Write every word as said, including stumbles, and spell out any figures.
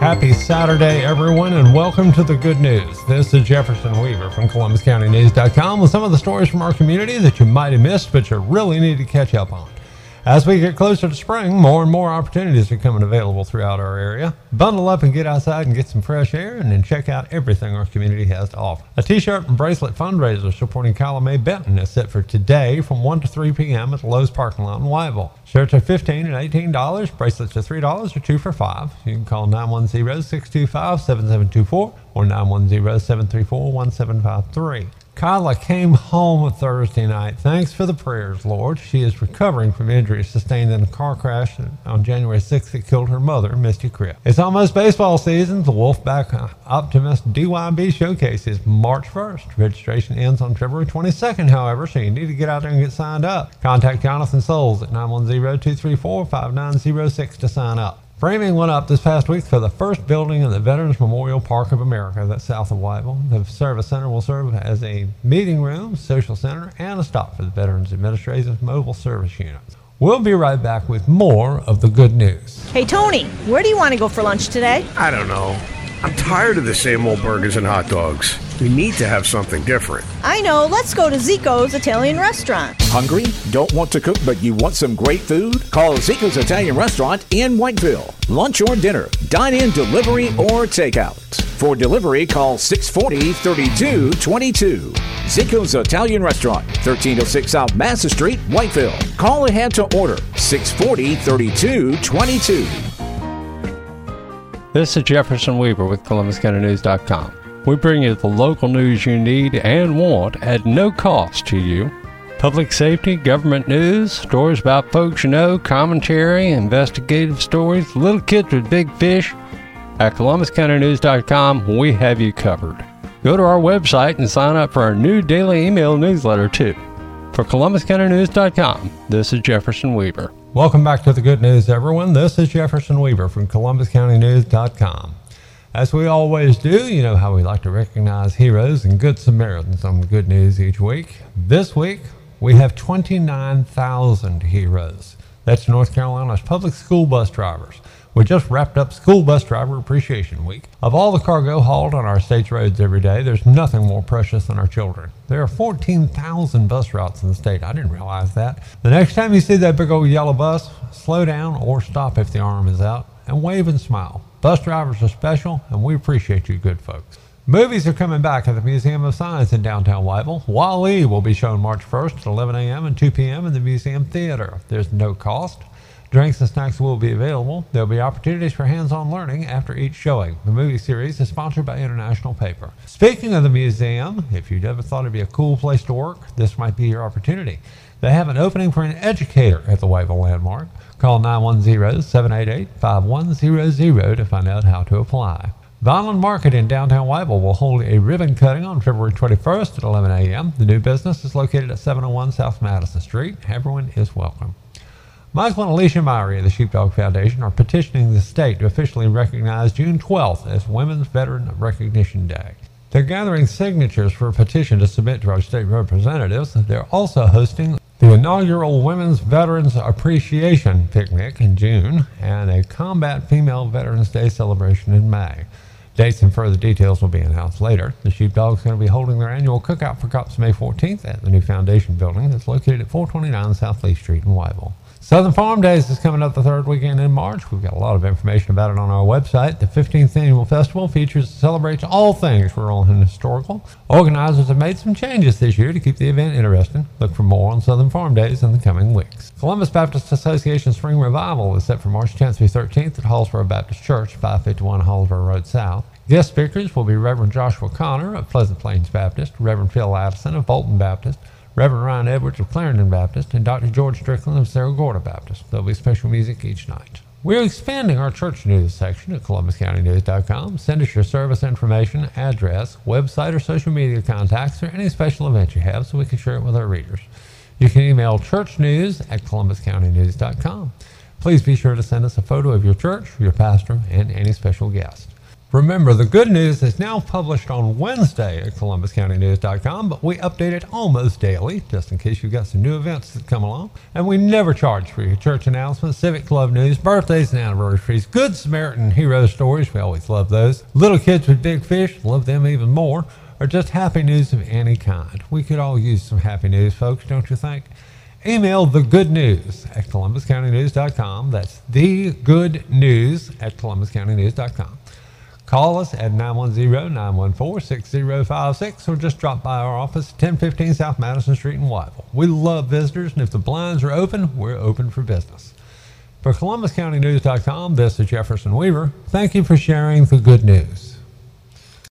Happy Saturday, everyone, and welcome to the good news. This is Jefferson Weaver from Columbus County News dot com with some of the stories from our community that you might have missed, but you really need to catch up on. As we get closer to spring, more and more opportunities are coming available throughout our area. Bundle up and get outside and get some fresh air, and then check out everything our community has to offer. A t-shirt and bracelet fundraiser supporting Kyla Mae Benton is set for today from one to three p.m. at the Lowe's parking lot in Whiteville. Shirts are fifteen dollars and eighteen dollars, bracelets are three dollars or two for five. You can call nine one zero, six two five, seven seven two four or nine one zero, seven three four, one seven five three. Kyla came home Thursday night. Thanks for the prayers, Lord. She is recovering from injuries sustained in a car crash on January sixth that killed her mother, Misty Cripp. It's almost baseball season. The Wolfpack Optimist D Y B Showcase is March first. Registration ends on February twenty-second, however, so you need to get out there and get signed up. Contact Jonathan Souls at nine one zero, two three four, five nine zero six to sign up. Framing went up this past week for the first building in the Veterans Memorial Park of America that's south of Whiteville. The Service Center will serve as a meeting room, social center, and a stop for the Veterans Administration's mobile service units. We'll be right back with more of the good news. Hey, Tony, where do you want to go for lunch today? I don't know. I'm tired of the same old burgers and hot dogs. We need to have something different. I know. Let's go to Zico's Italian Restaurant. Hungry? Don't want to cook, but you want some great food? Call Zico's Italian Restaurant in Whiteville. Lunch or dinner, dine-in, delivery, or takeout. For delivery, call six four zero, three two two two. Zico's Italian Restaurant, thirteen oh six South Massa Street, Whiteville. Call ahead to order six four zero, three two two two. This is Jefferson Weaver with Columbus County News dot com. We bring you the local news you need and want at no cost to you. Public safety, government news, stories about folks you know, commentary, investigative stories, little kids with big fish. At Columbus County News dot com, we have you covered. Go to our website and sign up for our new daily email newsletter, too. For Columbus County News dot com, this is Jefferson Weaver. Welcome back to the good news, everyone. This is Jefferson Weaver from Columbus County News dot com. As we always do, you know how we like to recognize heroes and good Samaritans on the good news each week. This week, we have twenty-nine thousand heroes. That's North Carolina's public school bus drivers. We just wrapped up School Bus Driver Appreciation Week. Of all the cargo hauled on our state's roads every day, there's nothing more precious than our children. There are fourteen thousand bus routes in the state. I didn't realize that. The next time you see that big old yellow bus, slow down or stop if the arm is out and wave and smile. Bus drivers are special, and we appreciate you good folks. Movies are coming back at the Museum of Science in downtown Whiteville. Wall-E will be shown March first at eleven a.m. and two p.m. in the Museum Theater. There's no cost. Drinks and snacks will be available. There will be opportunities for hands-on learning after each showing. The movie series is sponsored by International Paper. Speaking of the museum, if you've ever thought it'd be a cool place to work, this might be your opportunity. They have an opening for an educator at the Whiteville Landmark. Call nine one zero, seven eight eight, five one zero zero to find out how to apply. Vineland Market in downtown Whiteville will hold a ribbon cutting on February twenty-first at eleven a.m. The new business is located at seven oh one South Madison Street. Everyone is welcome. Michael and Alicia Myrie of the Sheepdog Foundation are petitioning the state to officially recognize June twelfth as Women's Veteran Recognition Day. They're gathering signatures for a petition to submit to our state representatives. They're also hosting the inaugural Women's Veterans Appreciation Picnic in June and a Combat Female Veterans Day celebration in May. Dates and further details will be announced later. The Sheepdogs are going to be holding their annual cookout for cops May fourteenth at the new foundation building that's located at four twenty-nine South Lee Street in Whiteville. Southern Farm Days is coming up the third weekend in March. We've got a lot of information about it on our website. The fifteenth Annual Festival features and celebrates all things rural and historical. Organizers have made some changes this year to keep the event interesting. Look for more on Southern Farm Days in the coming weeks. Columbus Baptist Association Spring Revival is set for March tenth through thirteenth at Hallsboro Baptist Church, five fifty-one Hallsboro Road South. Guest speakers will be Reverend Joshua Connor of Pleasant Plains Baptist, Reverend Phil Addison of Bolton Baptist, Reverend Ryan Edwards of Clarendon Baptist, and Doctor George Strickland of Cerro Gordo Baptist. There'll be special music each night. We're expanding our church news section at Columbus County News dot com. Send us your service information, address, website, or social media contacts, or any special event you have so we can share it with our readers. You can email churchnews at Columbus County News dot com. Please be sure to send us a photo of your church, your pastor, and any special guest. Remember, the good news is now published on Wednesday at Columbus County News dot com, but we update it almost daily, just in case you've got some new events that come along. And we never charge for your church announcements, civic club news, birthdays and anniversaries, Good Samaritan hero stories, we always love those, little kids with big fish, love them even more, or just happy news of any kind. We could all use some happy news, folks, don't you think? Email the good news at Columbus County News dot com. That's the good news at Columbus County News dot com. Call us at nine one zero, nine one four, six zero five six or just drop by our office at ten fifteen South Madison Street in Whiteville. We love visitors, and if the blinds are open, we're open for business. For Columbus County News dot com, this is Jefferson Weaver. Thank you for sharing the good news.